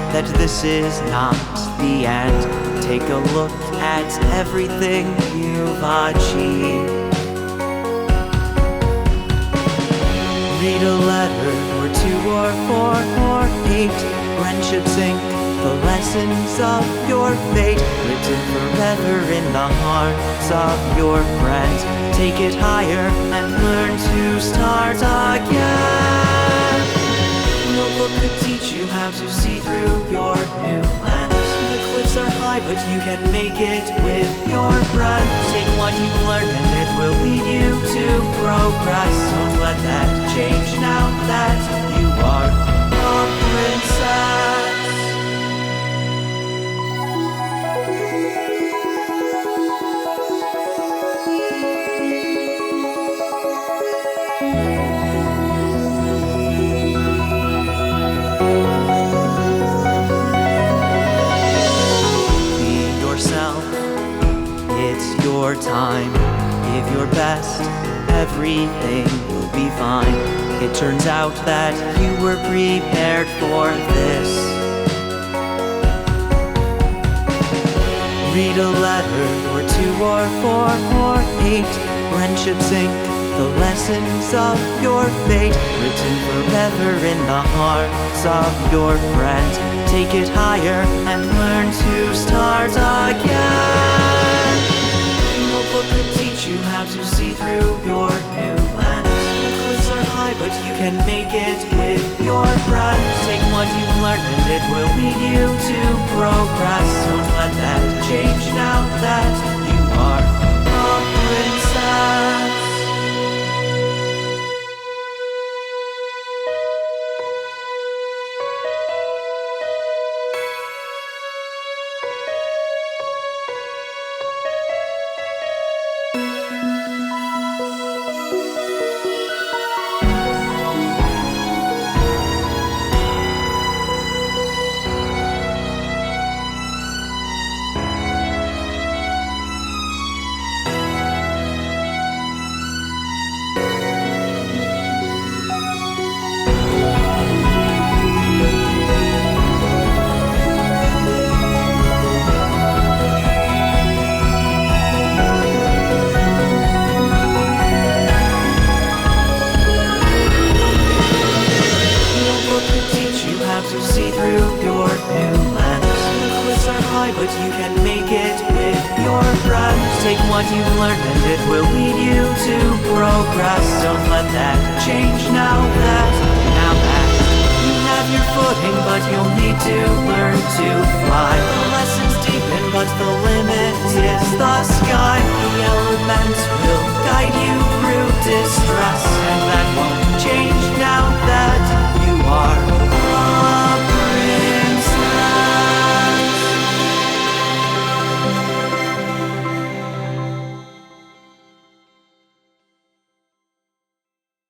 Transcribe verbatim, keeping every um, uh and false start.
that this is not the end. Take a look at everything you've achieved. Read a letter or two or four or eight. Friendships ink the lessons of your fate, written forever in the hearts of your friends. Take it higher and learn to start again. No book could teach you how to see through your new lens. The cliffs are high, but you can make it with your friends. Take what you've learned and it will lead you to progress. Don't let that change now that you are a princess. It's your time. Give your best, everything will be fine. It turns out that you were prepared for this. Read a letter or two or four or eight. Friendships ink the lessons of your fate, written forever in the hearts of your friends. Take it higher and learn to start again. No book could teach you how to see through your new lens. The cliffs are high, but you can make it with your friends. Take what you've learned and it will lead you to progress. Don't let that change now that you are a princess. To see through your new lens. The cliffs are high, but you can make it with your friends. Take what you've learned and it will lead you to progress. Don't let that change now that, now that you have your footing, but you'll need to learn to fly. The lessons deepen, but the limit is the sky. The elements will guide you through disguise.